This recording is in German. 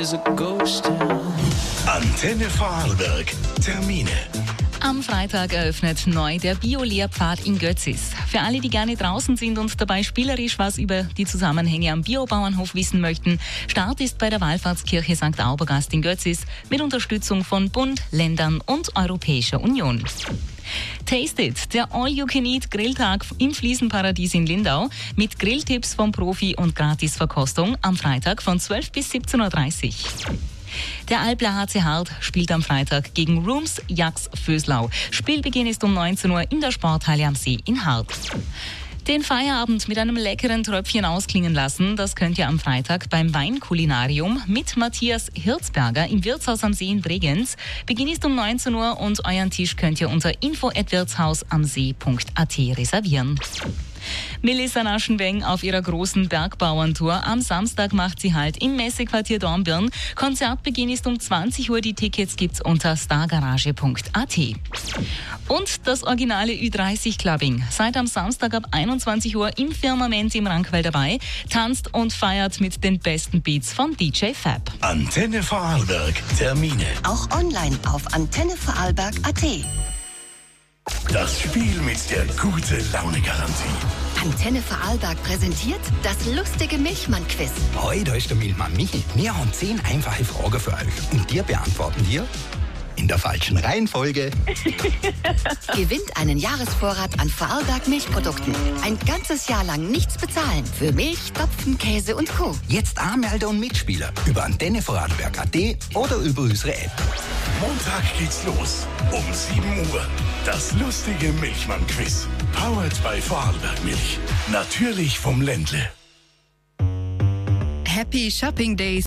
is a ghost town. Antenne Vorarlberg. Termine. Am Freitag eröffnet neu der Bio-Lehrpfad in Götzis. Für alle, die gerne draußen sind und dabei spielerisch was über die Zusammenhänge am Biobauernhof wissen möchten, Start ist bei der Wallfahrtskirche St. Aubergast in Götzis mit Unterstützung von Bund, Ländern und Europäischer Union. Taste It, der All-You-Can-Eat-Grilltag im Fliesenparadies in Lindau mit Grilltipps vom Profi und Gratisverkostung am Freitag von 12 bis 17.30 Uhr. Der Albler HC Hart spielt am Freitag gegen Rooms Jax Vöslau. Spielbeginn ist um 19 Uhr in der Sporthalle am See in Hart. Den Feierabend mit einem leckeren Tröpfchen ausklingen lassen, das könnt ihr am Freitag beim Weinkulinarium mit Matthias Hirzberger im Wirtshaus am See in Bregenz. Beginn ist um 19 Uhr und euren Tisch könnt ihr unter info@wirtshausamsee.at reservieren. Melissa Naschenweng auf ihrer großen Bergbauerntour. Am Samstag macht sie Halt im Messequartier Dornbirn. Konzertbeginn ist um 20 Uhr. Die Tickets gibt's unter stargarage.at. Und das originale Ü30 Clubbing. Seit am Samstag ab 21 Uhr im Firmament im Rankwell dabei. Tanzt und feiert mit den besten Beats von DJ Fab. Antenne Vorarlberg. Termine. Auch online auf antennevorarlberg.at. Das Spiel mit der Gute-Laune-Garantie. Antenne Vorarlberg präsentiert das lustige Milchmann-Quiz. Hoi, da ist der Milchmann Michi. Wir haben 10 einfache Fragen für euch. Und die beantworten wir in der falschen Reihenfolge. Gewinnt einen Jahresvorrat an Vorarlberg Milchprodukten. Ein ganzes Jahr lang nichts bezahlen. Für Milch, Topfen, Käse und Co. Jetzt anmelden und mitspielen. Über antennevorarlberg.at oder über unsere App. Montag geht's los. Um 7 Uhr. Das lustige Milchmann-Quiz. Powered by Vorarlberg Milch. Natürlich vom Ländle. Happy Shopping Days.